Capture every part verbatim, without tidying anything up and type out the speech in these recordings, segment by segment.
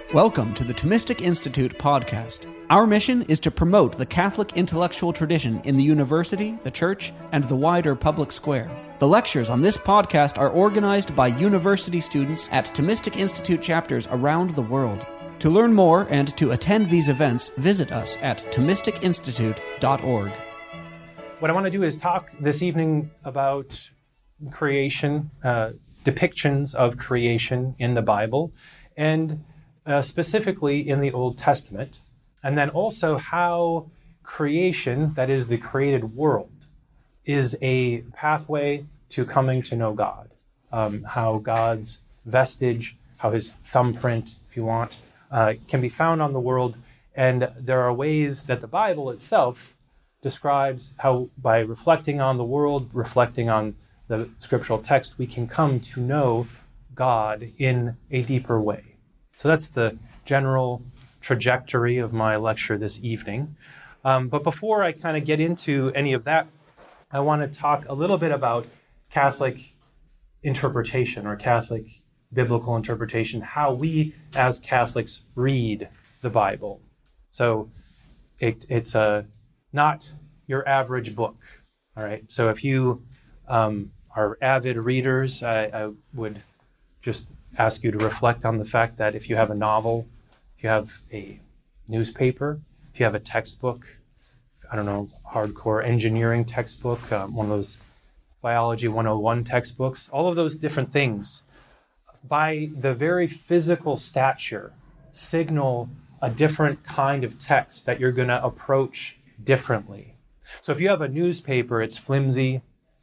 Welcome to the Thomistic Institute podcast. Our mission is to promote the Catholic intellectual tradition in the university, the church, and the wider public square. The lectures on this podcast are organized by university students at Thomistic Institute chapters around the world. To learn more and to attend these events, visit us at thomistic institute dot org. What I want to do is talk this evening about creation, uh, depictions of creation in the Bible, and uh, specifically in the Old Testament, and then also how creation, that is the created world, is a pathway to coming to know God. Um, how God's vestige, how his thumbprint, if you want, uh, can be found on the world. And there are ways that the Bible itself describes how, by reflecting on the world, reflecting on the scriptural text, we can come to know God in a deeper way. So that's the general trajectory of my lecture this evening. Um, but before I kind of get into any of that, I want to talk a little bit about Catholic interpretation or Catholic biblical interpretation, how we as Catholics read the Bible. So it, it's a, not your average book, all right? So if you um, are avid readers, I, I would just ask you to reflect on the fact that if you have a novel, if you have a newspaper, if you have a textbook, I don't know, hardcore engineering textbook, um, one of those Biology one oh one textbooks, all of those different things, by the very physical stature, signal a different kind of text that you're going to approach differently. So if you have a newspaper, it's flimsy,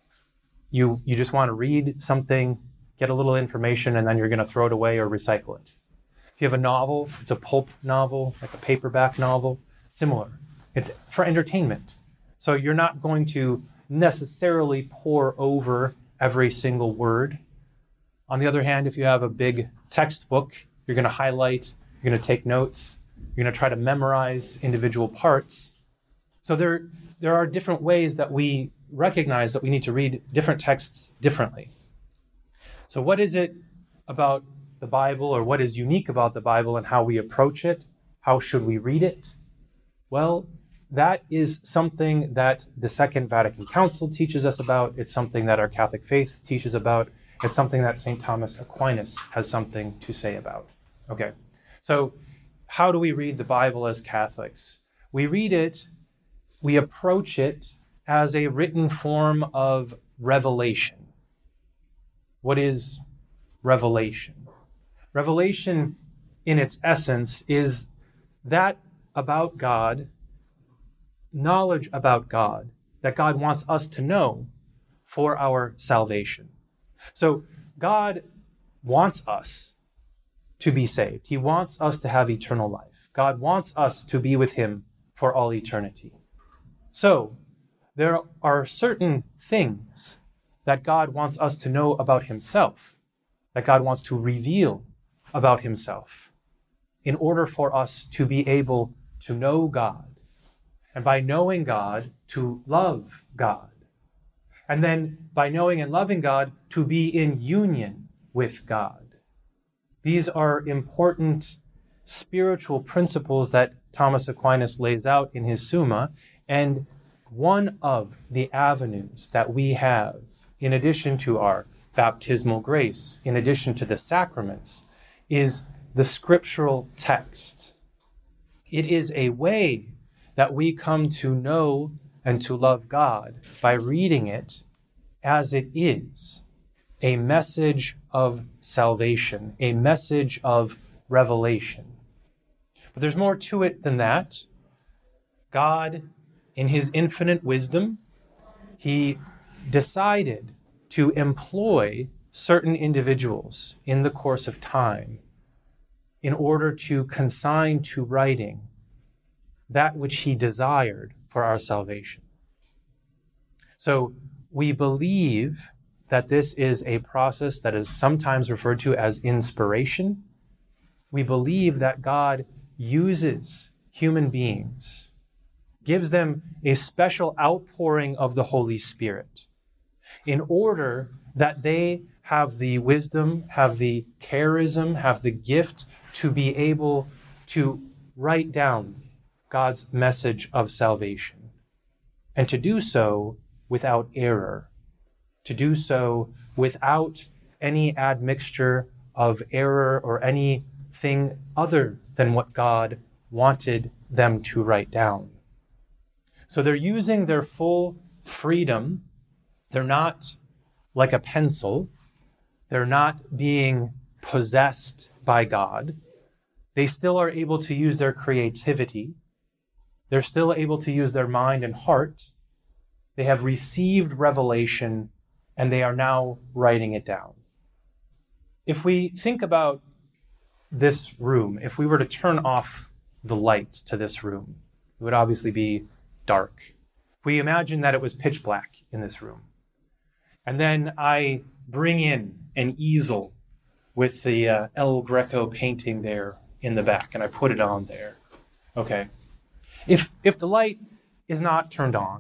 you, you just want to read something, get a little information, and then you're going to throw it away or recycle it. If you have a novel, it's a pulp novel, like a paperback novel, similar. It's for entertainment. So you're not going to necessarily pore over every single word. On the other hand, if you have a big textbook, you're going to highlight, you're going to take notes, you're going to try to memorize individual parts. So there, there are different ways that we recognize that we need to read different texts differently. So what is it about the Bible, or what is unique about the Bible and how we approach it? How should we read it? Well, that is something that the Second Vatican Council teaches us about. It's something that our Catholic faith teaches about. It's something that Saint Thomas Aquinas has something to say about. Okay, so how do we read the Bible as Catholics? We read it, we approach it as a written form of revelation. What is revelation? Revelation, in its essence, is that about God, knowledge about God, that God wants us to know for our salvation. So God wants us to be saved. He wants us to have eternal life. God wants us to be with him for all eternity. So there are certain things that God wants us to know about himself, that God wants to reveal about himself in order for us to be able to know God. And by knowing God, to love God. And then by knowing and loving God, to be in union with God. These are important spiritual principles that Thomas Aquinas lays out in his Summa, and one of the avenues that we have, in addition to our baptismal grace, in addition to the sacraments, is the scriptural text. It is a way that we come to know and to love God by reading it as it is, a message of salvation, a message of revelation. But there's more to it than that. God, in his infinite wisdom, he decided to employ certain individuals in the course of time in order to consign to writing that which he desired for our salvation. So we believe that this is a process that is sometimes referred to as inspiration. We believe that God uses human beings, gives them a special outpouring of the Holy Spirit in order that they have the wisdom, have the charism, have the gift to be able to write down God's message of salvation, and to do so without error, to do so without any admixture of error or anything other than what God wanted them to write down. So they're using their full freedom. They're not like a pencil. They're not being possessed by God. They still are able to use their creativity. They're still able to use their mind and heart. They have received revelation, and they are now writing it down. If we think about this room, if we were to turn off the lights to this room, it would obviously be dark. If we imagine that it was pitch black in this room, and then I bring in an easel with the uh, El Greco painting there in the back, and I put it on there. Okay. If if the light is not turned on,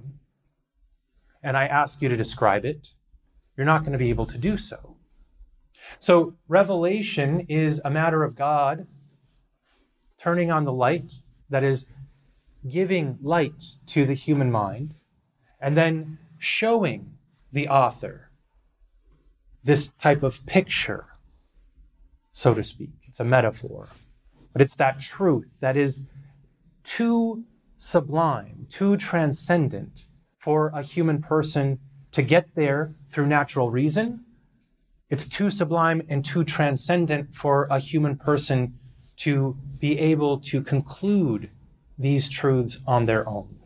and I ask you to describe it, you're not going to be able to do so. So revelation is a matter of God turning on the light, that is, giving light to the human mind, and then showing the author this type of picture, so to speak. It's a metaphor. But it's that truth that is too sublime, too transcendent for a human person to get there through natural reason. It's too sublime and too transcendent for a human person to be able to conclude these truths on their own.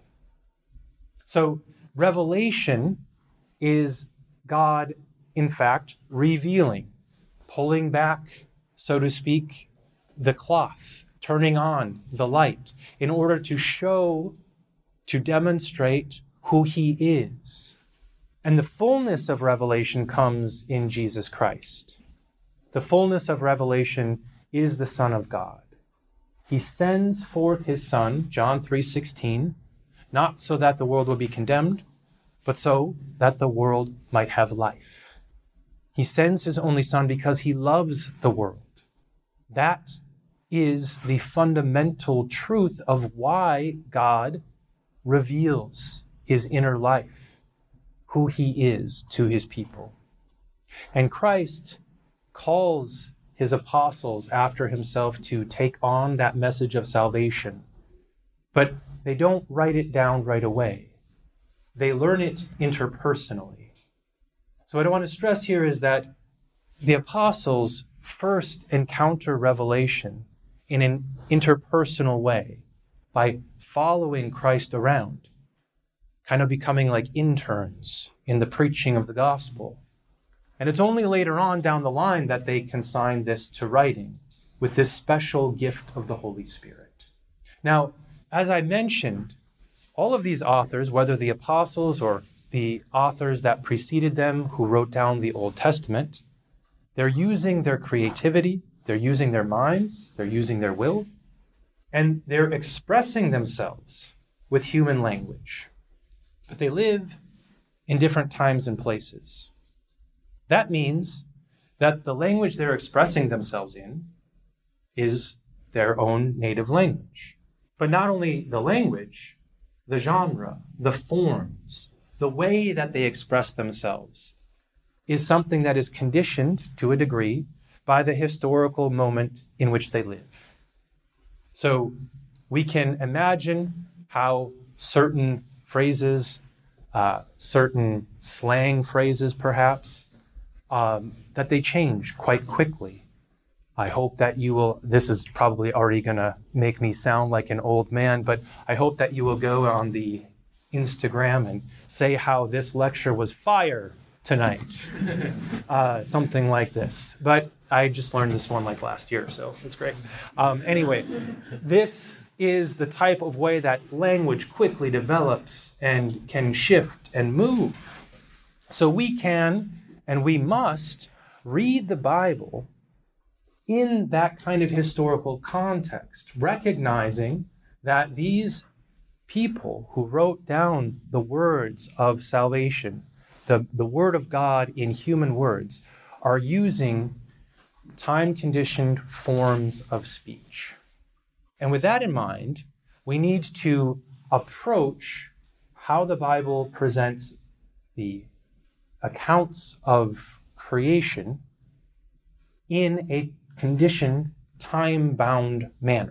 So revelation is God, in fact, revealing, pulling back, so to speak, the cloth, turning on the light in order to show, to demonstrate who he is. And the fullness of revelation comes in Jesus Christ. The fullness of revelation is the Son of God. He sends forth his Son, John three sixteen, not so that the world will be condemned, but so that the world might have life. He sends his only Son because he loves the world. That is the fundamental truth of why God reveals his inner life, who he is to his people. And Christ calls his apostles after himself to take on that message of salvation. But they don't write it down right away. They learn it interpersonally. So what I want to stress here is that the apostles first encounter revelation in an interpersonal way by following Christ around, kind of becoming like interns in the preaching of the gospel. And it's only later on down the line that they consign this to writing with this special gift of the Holy Spirit. Now, as I mentioned, all of these authors, whether the apostles or the authors that preceded them who wrote down the Old Testament, they're using their creativity, they're using their minds, they're using their will, and they're expressing themselves with human language. But they live in different times and places. That means that the language they're expressing themselves in is their own native language. But not only the language, the genre, the forms, the way that they express themselves is something that is conditioned to a degree by the historical moment in which they live. So we can imagine how certain phrases, uh, certain slang phrases perhaps, um, that they change quite quickly. I hope that you will, this is probably already going to make me sound like an old man, but I hope that you will go on the Instagram and say how this lecture was fire tonight. uh, something like this. But I just learned this one like last year, so it's great. Um, anyway, this is the type of way that language quickly develops and can shift and move. So we can and we must read the Bible in that kind of historical context, recognizing that these people who wrote down the words of salvation, the, the word of God in human words, are using time-conditioned forms of speech. And with that in mind, we need to approach how the Bible presents the accounts of creation in a conditioned, time-bound manner.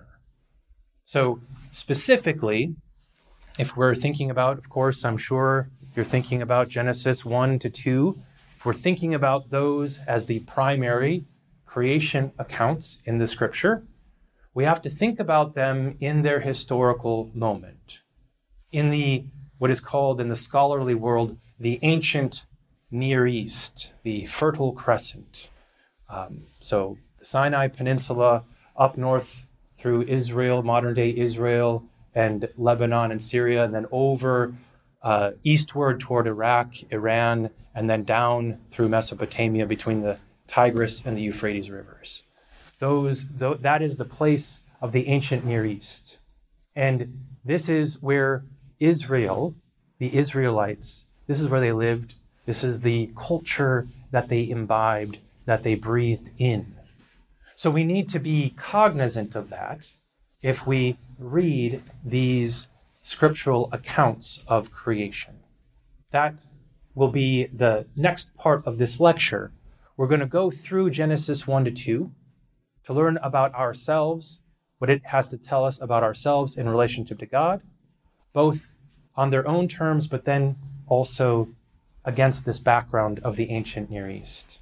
So specifically, if we're thinking about, of course, I'm sure you're thinking about Genesis one to two, if we're thinking about those as the primary creation accounts in the scripture, we have to think about them in their historical moment, in the what is called in the scholarly world the ancient Near East, the Fertile Crescent. Um, so the Sinai Peninsula up north through Israel, modern-day Israel, and Lebanon and Syria, and then over uh, eastward toward Iraq, Iran, and then down through Mesopotamia between the Tigris and the Euphrates rivers. Those, th- that is the place of the ancient Near East. And this is where Israel, the Israelites, this is where they lived. This is the culture that they imbibed, that they breathed in. So we need to be cognizant of that if we read these scriptural accounts of creation. That will be the next part of this lecture. We're going to go through Genesis one to two to learn about ourselves, what it has to tell us about ourselves in relationship to God, both on their own terms, but then also against this background of the ancient Near East.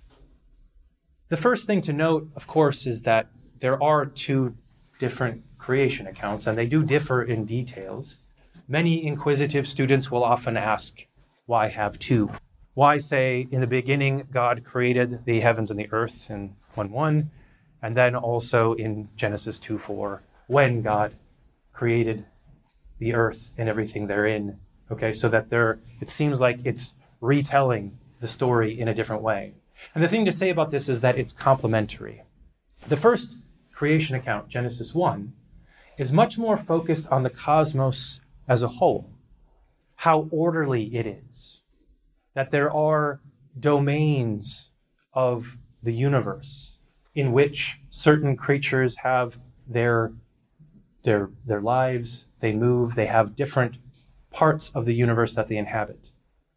The first thing to note, of course, is that there are two different creation accounts, and they do differ in details. Many inquisitive students will often ask, why have two? Why say, in the beginning, God created the heavens and the earth in one one, and then also in Genesis two four, when God created the earth and everything therein. Okay, so that there, it seems like it's retelling the story in a different way. And the thing to say about this is that it's complementary. The first creation account, Genesis one, is much more focused on the cosmos as a whole, how orderly it is, that there are domains of the universe in which certain creatures have their, their, their lives, they move, they have different parts of the universe that they inhabit.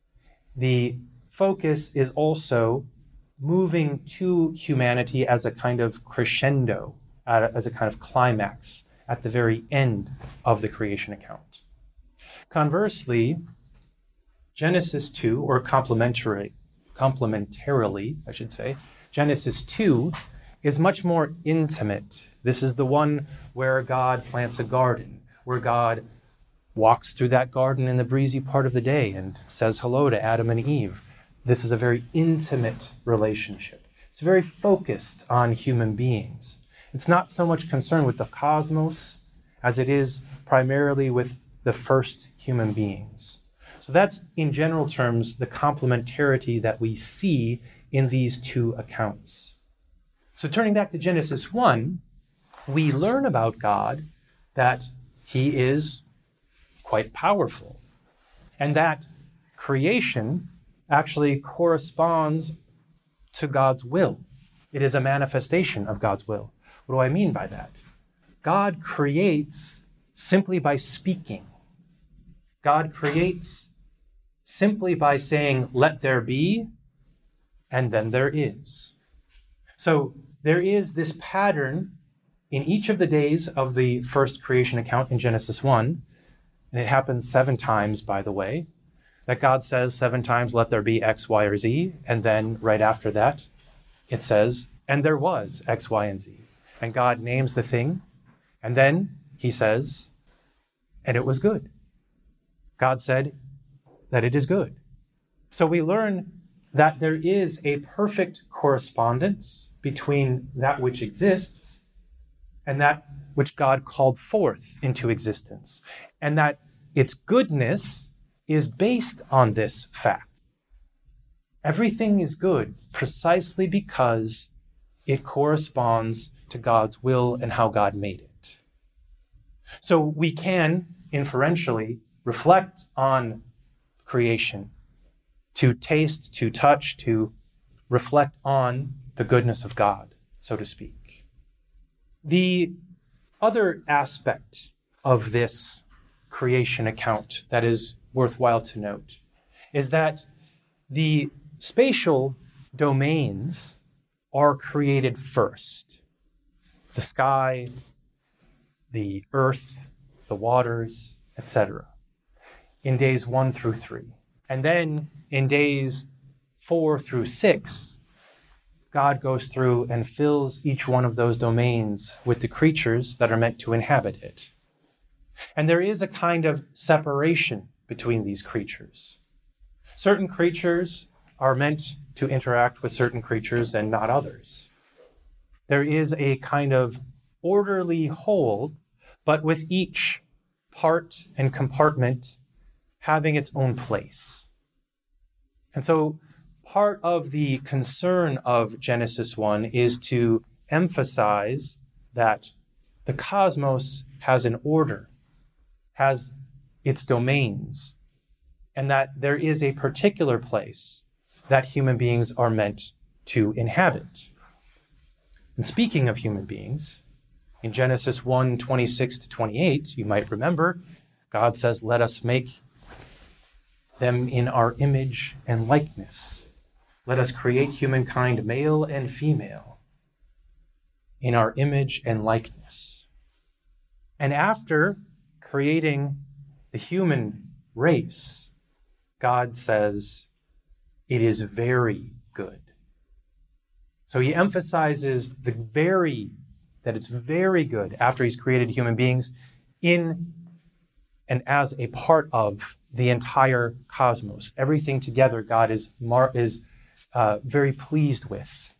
The focus is also moving to humanity as a kind of crescendo, uh, as a kind of climax at the very end of the creation account. Conversely, Genesis two, or complementary, complementarily, I should say, Genesis two is much more intimate. This is the one where God plants a garden, where God walks through that garden in the breezy part of the day and says hello to Adam and Eve. This is a very intimate relationship. It's very focused on human beings. It's not so much concerned with the cosmos as it is primarily with the first human beings. So that's, in general terms, the complementarity that we see in these two accounts. So turning back to Genesis one, we learn about God that he is quite powerful, and that creation actually corresponds to God's will. It is a manifestation of God's will. What do I mean by that? God creates simply by speaking. God creates simply by saying, let there be, and then there is. So there is this pattern in each of the days of the first creation account in Genesis one, and it happens seven times, by the way, that God says seven times, let there be X, Y, or Z, and then right after that, it says, and there was X, Y, and Z. And God names the thing, and then he says, and it was good. God said that it is good. So we learn that there is a perfect correspondence between that which exists and that which God called forth into existence, and that its goodness is based on this fact. Everything is good precisely because it corresponds to God's will and how God made it. So we can inferentially reflect on creation, to taste, to touch, to reflect on the goodness of God, so to speak. The other aspect of this creation account that is worthwhile to note is that the spatial domains are created first. The sky, the earth, the waters, et cetera, in days one through three. And then in days four through six, God goes through and fills each one of those domains with the creatures that are meant to inhabit it. And there is a kind of separation between these creatures. Certain creatures are meant to interact with certain creatures and not others. There is a kind of orderly whole, but with each part and compartment having its own place. And so part of the concern of Genesis one is to emphasize that the cosmos has an order, has its domains, and that there is a particular place that human beings are meant to inhabit. And speaking of human beings, in Genesis one, twenty-six to twenty-eight, you might remember, God says, let us make them in our image and likeness. Let us create humankind, male and female, in our image and likeness. And after creating the human race, God says, it is very good. So he emphasizes the very, that it's very good after he's created human beings in and as a part of the entire cosmos. Everything together God is, mar- is uh, very pleased with.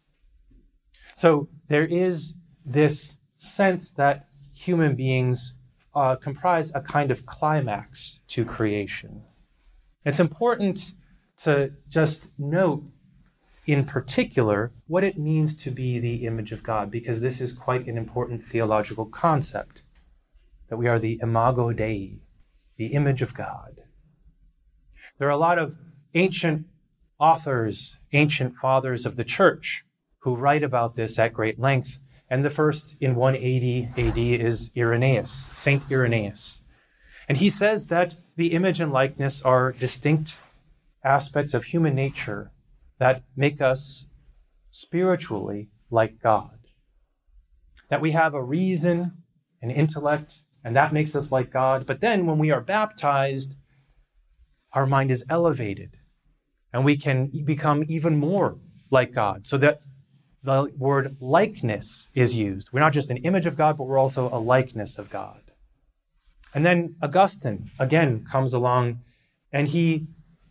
So there is this sense that human beings uh, comprise a kind of climax to creation. It's important to just note in particular what it means to be the image of God, because this is quite an important theological concept, that we are the imago Dei, the image of God. There are a lot of ancient authors, ancient fathers of the church who write about this at great length, and the first in one eighty A D is Irenaeus, Saint Irenaeus. And he says that the image and likeness are distinct aspects of human nature that make us spiritually like God. That we have a reason, an intellect, and that makes us like God. But then when we are baptized, our mind is elevated, and we can become even more like God. So that the word likeness is used. We're not just an image of God, but we're also a likeness of God. And then Augustine, again, comes along, and he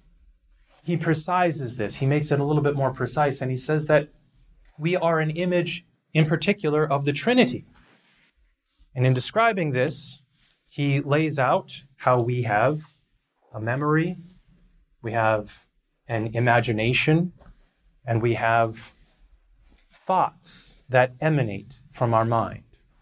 He precises this. He makes it a little bit more precise, and he says that we are an image in particular of the Trinity. And in describing this, he lays out how we have a memory, we have an imagination, and we have thoughts that emanate from our mind.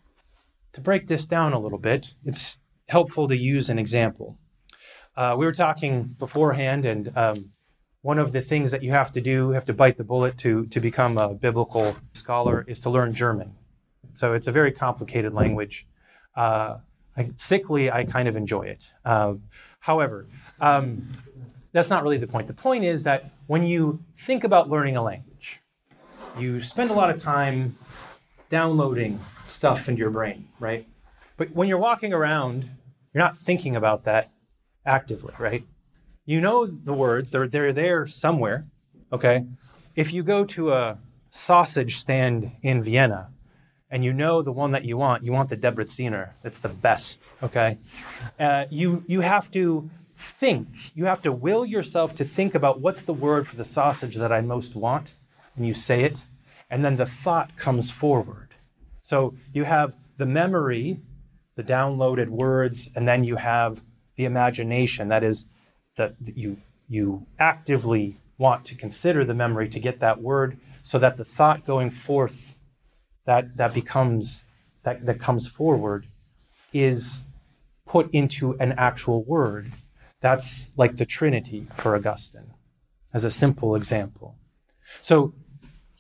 To break this down a little bit, it's helpful to use an example. Uh, we were talking beforehand, and um, one of the things that you have to do, you have to bite the bullet to, to become a biblical scholar, is to learn German. So it's a very complicated language. Uh, I, sickly, I kind of enjoy it. Uh, however, um, that's not really the point. The point is that when you think about learning a language, you spend a lot of time downloading stuff into your brain, right? But when you're walking around, you're not thinking about that actively, right? You know the words, they're, they're there somewhere, okay? If you go to a sausage stand in Vienna and you know the one that you want, you want the Debreciner, it's the best, okay? Uh, you, you have to think, you have to will yourself to think about what's the word for the sausage that I most want, and you say it, and then the thought comes forward. So you have the memory, the downloaded words, and then you have the imagination, that is, that you you actively want to consider the memory to get that word, so that the thought going forth that that becomes that, that comes forward is put into an actual word. That's like the Trinity for Augustine, as a simple example. So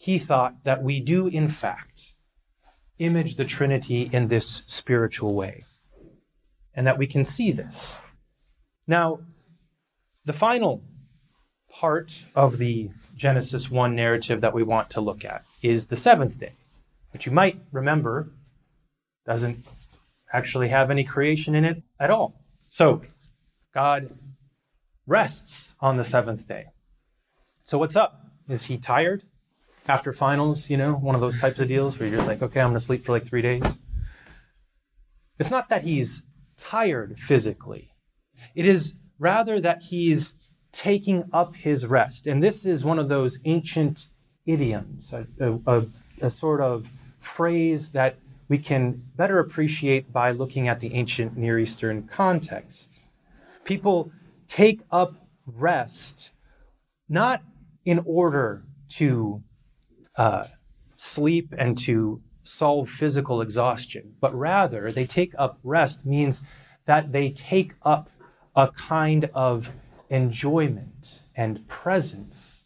he thought that we do, in fact, image the Trinity in this spiritual way, and that we can see this. Now, the final part of the Genesis one narrative that we want to look at is the seventh day, which you might remember doesn't actually have any creation in it at all. So God rests on the seventh day. So what's up? Is he tired after finals, you know, one of those types of deals where you're just like, okay, I'm going to sleep for like three days? It's not that he's tired physically. It is rather that he's taking up his rest. And this is one of those ancient idioms, a, a, a sort of phrase that we can better appreciate by looking at the ancient Near Eastern context. People take up rest not in order to uh, sleep and to solve physical exhaustion, but rather they take up rest means that they take up a kind of enjoyment and presence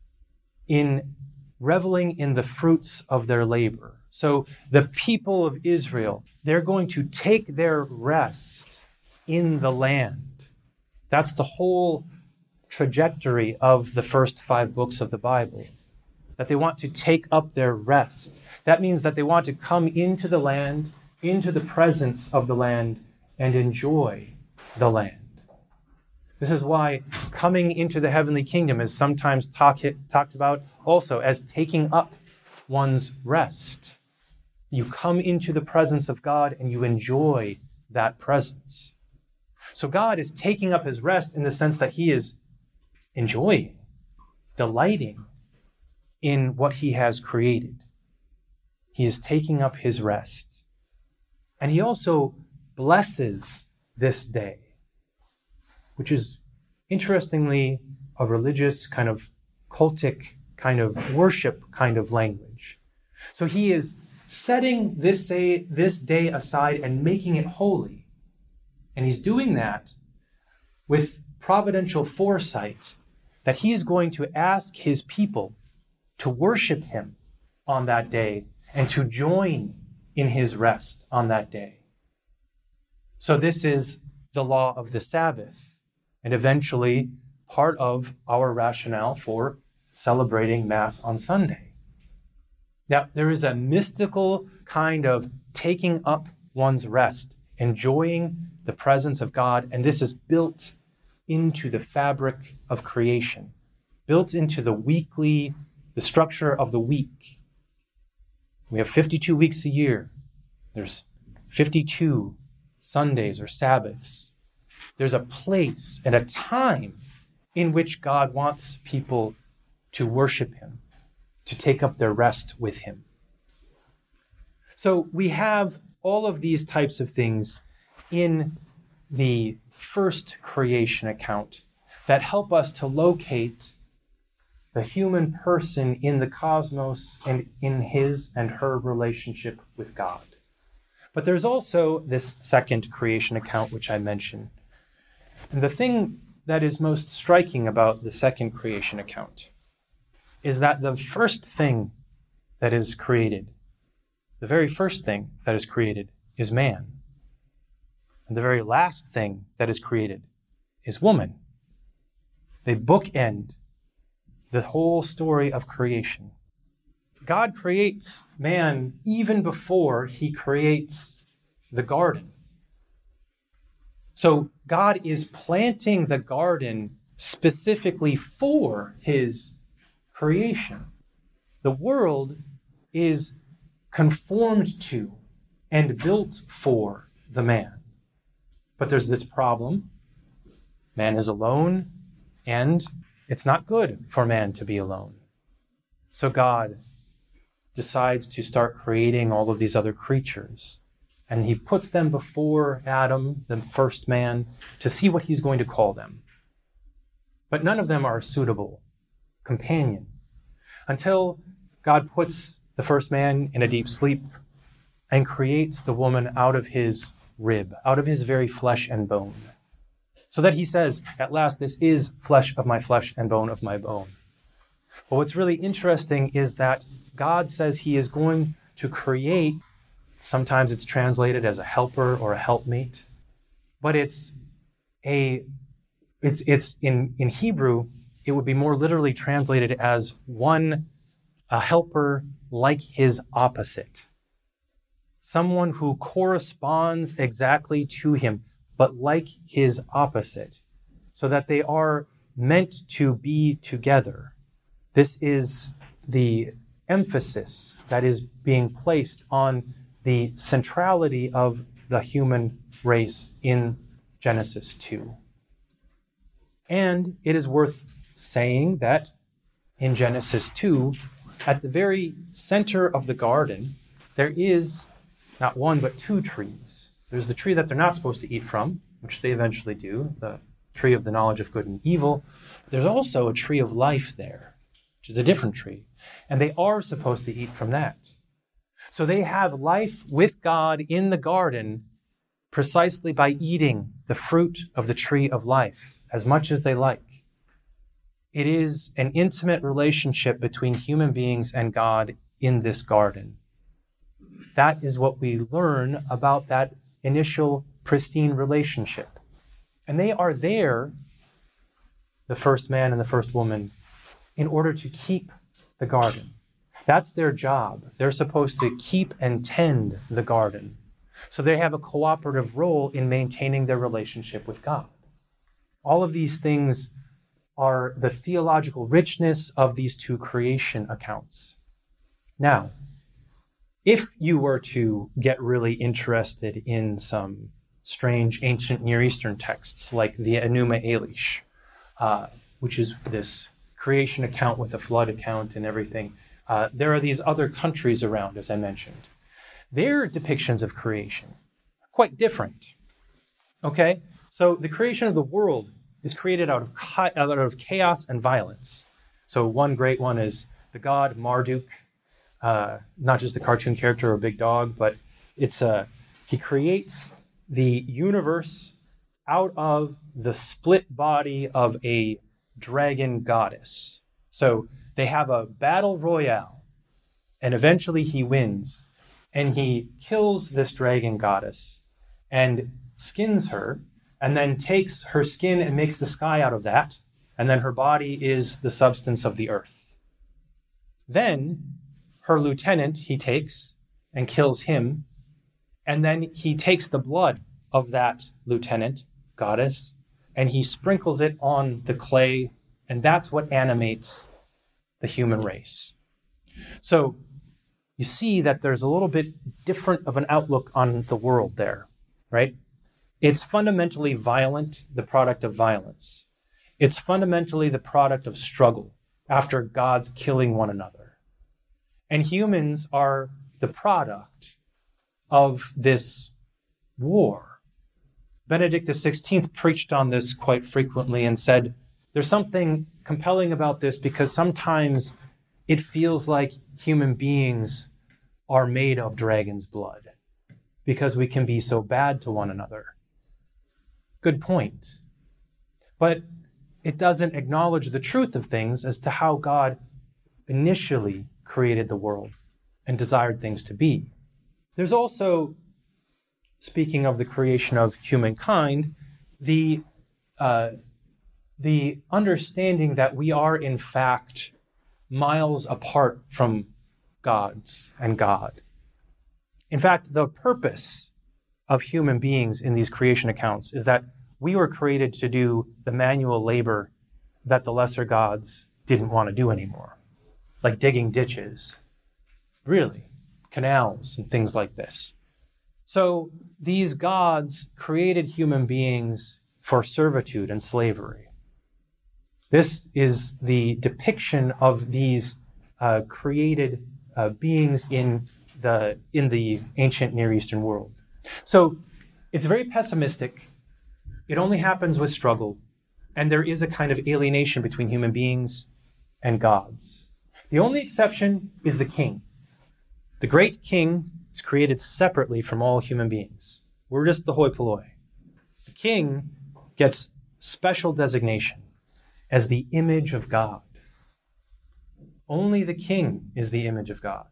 in reveling in the fruits of their labor. So the people of Israel, they're going to take their rest in the land. That's the whole trajectory of the first five books of the Bible, that they want to take up their rest. That means that they want to come into the land, into the presence of the land, and enjoy the land. This is why coming into the heavenly kingdom is sometimes talk, talked about also as taking up one's rest. You come into the presence of God and you enjoy that presence. So God is taking up his rest in the sense that he is enjoying, delighting in what he has created. He is taking up his rest. And he also blesses this day, which is interestingly a religious kind of cultic kind of worship kind of language. So he is setting this day, this day aside and making it holy. And he's doing that with providential foresight that he is going to ask his people to worship him on that day and to join in his rest on that day. So this is the law of the Sabbath, and eventually part of our rationale for celebrating Mass on Sunday. Now, there is a mystical kind of taking up one's rest, enjoying the presence of God, and this is built into the fabric of creation, built into the weekly, the structure of the week. We have fifty-two weeks a year. There's fifty-two Sundays or Sabbaths. There's a place and a time in which God wants people to worship him, to take up their rest with him. So we have all of these types of things in the first creation account that help us to locate the human person in the cosmos and in his and her relationship with God. But there's also this second creation account, which I mentioned. And the thing that is most striking about the second creation account is that the first thing that is created, the very first thing that is created is man. And the very last thing that is created is woman. They bookend the whole story of creation. God creates man even before he creates the garden. So God is planting the garden specifically for his creation. The world is conformed to and built for the man. But there's this problem. Man is alone, and it's not good for man to be alone. So God decides to start creating all of these other creatures. And he puts them before Adam, the first man, to see what he's going to call them. But none of them are a suitable companion until God puts the first man in a deep sleep and creates the woman out of his rib, out of his very flesh and bone. So that he says, at last, this is flesh of my flesh and bone of my bone. But what's really interesting is that God says he is going to create, sometimes it's translated as a helper or a helpmate, but it's a, it's, it's in, in Hebrew, it would be more literally translated as one, a helper like his opposite. Someone who corresponds exactly to him, but like his opposite, so that they are meant to be together. This is the emphasis that is being placed on the centrality of the human race in Genesis two. And it is worth saying that in Genesis two, at the very center of the garden, there is not one, but two trees. There's the tree that they're not supposed to eat from, which they eventually do, the tree of the knowledge of good and evil. There's also a tree of life there, which is a different tree. And they are supposed to eat from that. So they have life with God in the garden precisely by eating the fruit of the tree of life as much as they like. It is an intimate relationship between human beings and God in this garden. That is what we learn about that initial pristine relationship. And they are there, the first man and the first woman, in order to keep the garden. That's their job. They're supposed to keep and tend the garden. So they have a cooperative role in maintaining their relationship with God. All of these things are the theological richness of these two creation accounts. Now, if you were to get really interested in some strange ancient Near Eastern texts like the Enuma Elish, uh, which is this creation account with a flood account and everything, uh, there are these other countries around, as I mentioned. Their depictions of creation are quite different. Okay? So the creation of the world is created out of, out of chaos and violence. So one great one is the god Marduk, uh, not just a cartoon character or a big dog, but it's a, he creates the universe out of the split body of a dragon goddess. So they have a battle royale, and eventually he wins, and he kills this dragon goddess and skins her, and then takes her skin and makes the sky out of that, and then her body is the substance of the earth. Then her lieutenant he takes and kills him, and then he takes the blood of that lieutenant goddess and he sprinkles it on the clay, and that's what animates the human race. So you see that there's a little bit different of an outlook on the world there, right? It's fundamentally violent, the product of violence. It's fundamentally the product of struggle after gods killing one another. And humans are the product of this war. Benedict the sixteenth preached on this quite frequently and said, there's something compelling about this because sometimes it feels like human beings are made of dragon's blood because we can be so bad to one another. Good point. But it doesn't acknowledge the truth of things as to how God initially created the world and desired things to be. There's also, speaking of the creation of humankind, the uh, the understanding that we are in fact miles apart from gods and God. In fact, the purpose of human beings in these creation accounts is that we were created to do the manual labor that the lesser gods didn't want to do anymore, like digging ditches, really, canals and things like this. So these gods created human beings for servitude and slavery. This is the depiction of these uh, created uh, beings in the in the ancient Near Eastern world. So it's very pessimistic. It only happens with struggle, and there is a kind of alienation between human beings and gods. The only exception is the king. The great king is created separately from all human beings. We're just the hoi polloi. The king gets special designation as the image of God. only the king is the image of God.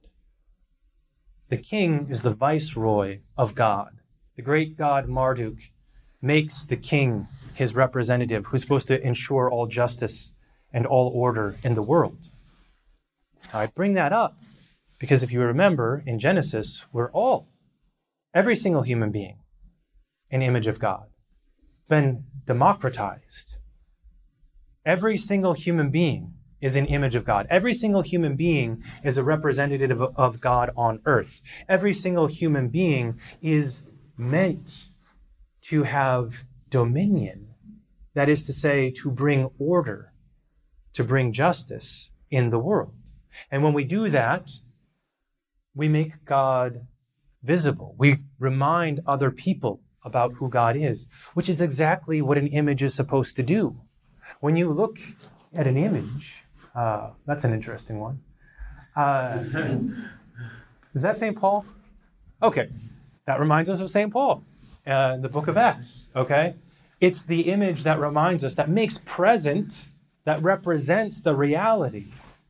The king is the viceroy of God. The great god Marduk makes the king his representative, who's supposed to ensure all justice and all order in the world. Now, I bring that up because if you remember, in Genesis, we're all, every single human being, an image of God. It's been democratized. Every single human being is an image of God. Every single human being is a representative of, of God on earth. Every single human being is meant to have dominion. That is to say, to bring order, to bring justice in the world. And when we do that, we make God visible. We remind other people about who God is, which is exactly what an image is supposed to do. When you look at an image, uh, that's an interesting one. Uh, is that Saint Paul? Okay, that reminds us of Saint Paul, uh, the book of Acts, okay? It's the image that reminds us, that makes present, that represents the reality.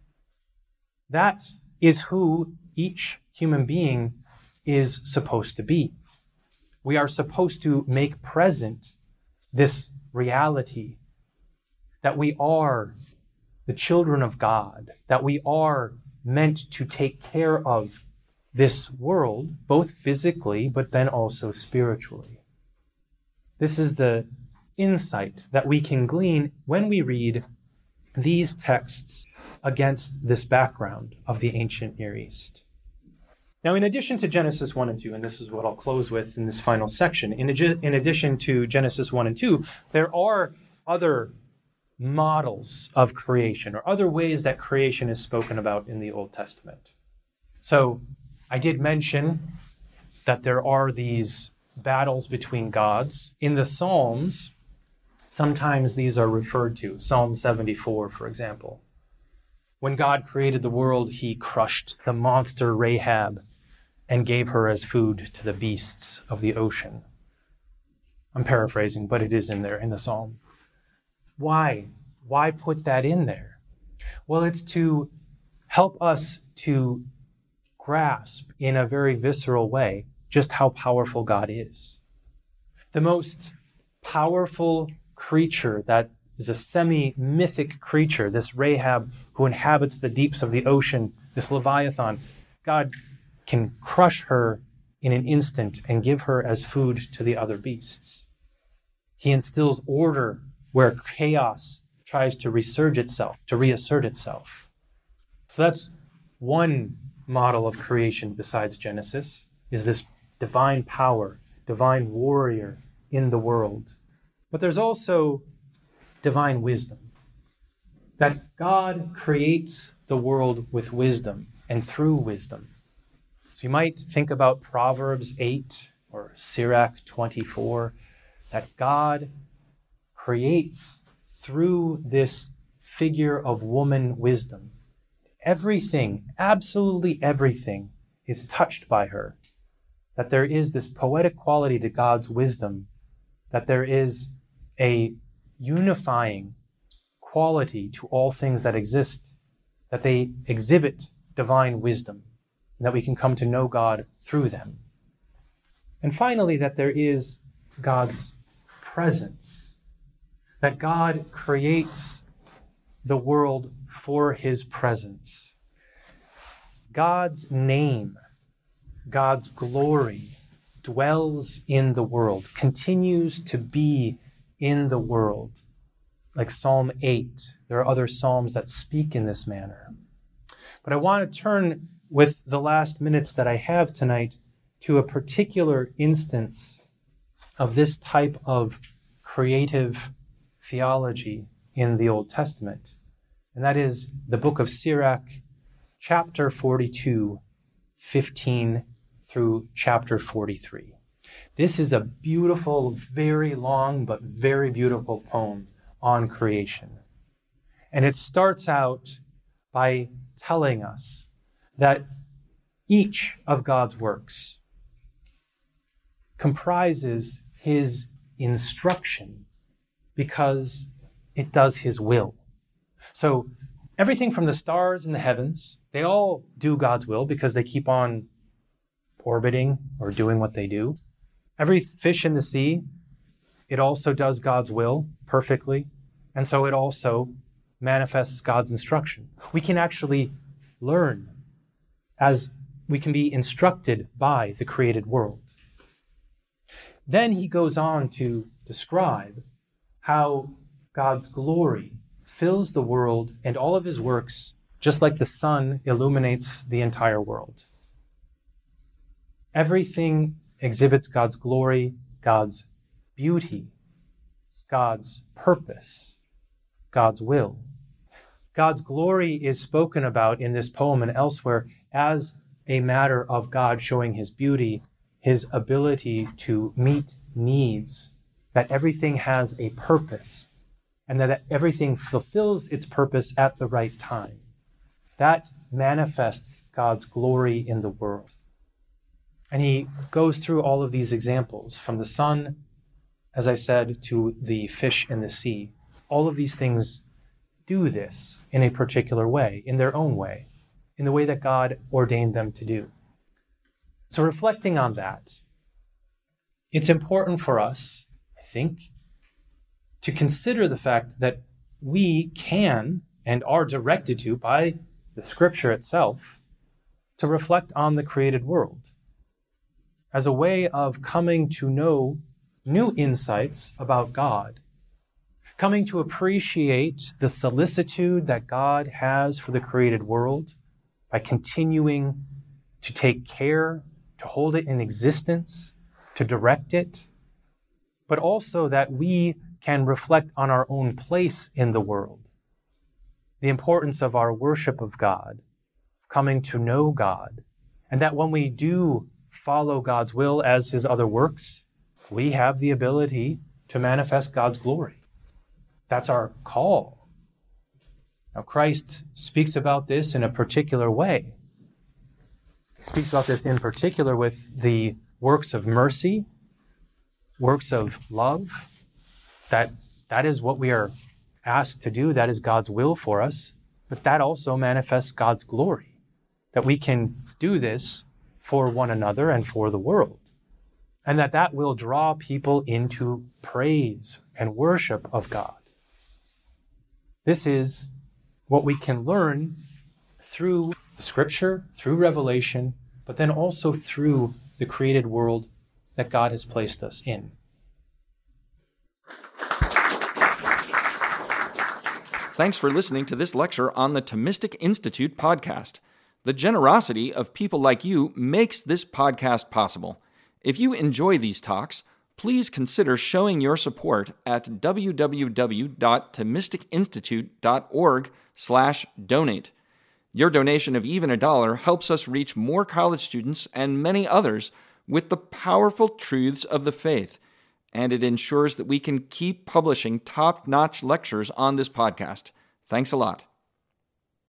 That is who each human being is supposed to be. We are supposed to make present this reality, that we are the children of God, that we are meant to take care of this world, both physically, but then also spiritually. This is the insight that we can glean when we read these texts against this background of the ancient Near East. Now, in addition to Genesis one and two, and this is what I'll close with in this final section, in, adi- in addition to Genesis one and two, there are other models of creation or other ways that creation is spoken about in the Old Testament. So I did mention that there are these battles between gods. In the Psalms, sometimes these are referred to. Psalm seventy-four, for example. When God created the world, he crushed the monster Rahab and gave her as food to the beasts of the ocean. I'm paraphrasing, but it is in there in the Psalm. Why? Why put that in there? Well, it's to help us to grasp in a very visceral way just how powerful God is. The most powerful creature that is a semi-mythic creature, this Rahab who inhabits the deeps of the ocean, this Leviathan, God can crush her in an instant and give her as food to the other beasts. He instills order where chaos tries to resurge itself, to reassert itself. So that's one model of creation besides Genesis, is this divine power, divine warrior in the world. But there's also divine wisdom, that God creates the world with wisdom and through wisdom. So you might think about Proverbs eight or Sirach twenty-four, that God creates through this figure of woman wisdom. Everything, absolutely everything, is touched by her. That there is this poetic quality to God's wisdom, that there is a unifying quality to all things that exist, that they exhibit divine wisdom, and that we can come to know God through them. And finally, that there is God's presence, that God creates the world for his presence. God's name, God's glory dwells in the world, continues to be in the world. Like Psalm eight, there are other psalms that speak in this manner. But I want to turn with the last minutes that I have tonight to a particular instance of this type of creative theology in the Old Testament. And that is the book of Sirach, chapter forty-two, fifteen through chapter forty-three. This is a beautiful, very long, but very beautiful poem on creation. And it starts out by telling us that each of God's works comprises his instruction because it does his will. So Everything from the stars in the heavens, they all do God's will because they keep on orbiting or doing what they do. Every fish in the sea, it also does God's will perfectly, and so it also manifests God's instruction. We can actually learn as we can be instructed by the created world. Then he goes on to describe how God's glory fills the world and all of his works, just like the sun illuminates the entire world. Everything exhibits God's glory, God's beauty, God's purpose, God's will. God's glory is spoken about in this poem and elsewhere as a matter of God showing his beauty, his ability to meet needs, that everything has a purpose, and that everything fulfills its purpose at the right time. That manifests God's glory in the world. And he goes through all of these examples, from the sun, as I said, to the fish in the sea. All of these things do this in a particular way, in their own way, in the way that God ordained them to do. So reflecting on that, it's important for us, I think, to consider the fact that we can and are directed to, by the scripture itself, to reflect on the created world as a way of coming to know new insights about God, coming to appreciate the solicitude that God has for the created world by continuing to take care, to hold it in existence, to direct it, but also that we can reflect on our own place in the world, the importance of our worship of God, coming to know God, and that when we do follow God's will as his other works, we have the ability to manifest God's glory. That's our call. Now, Christ speaks about this in a particular way. He speaks about this in particular with the works of mercy, works of love. That, that is what we are asked to do. That is God's will for us. But that also manifests God's glory, that we can do this for one another and for the world, and that that will draw people into praise and worship of God. This is what we can learn through the scripture, through revelation, but then also through the created world that God has placed us in. Thanks for listening to this lecture on the Thomistic Institute podcast. The generosity of people like you makes this podcast possible. If you enjoy these talks, please consider showing your support at w w w dot thomistic institute dot org slash donate. Your donation of even a dollar helps us reach more college students and many others with the powerful truths of the faith, and it ensures that we can keep publishing top-notch lectures on this podcast. Thanks a lot.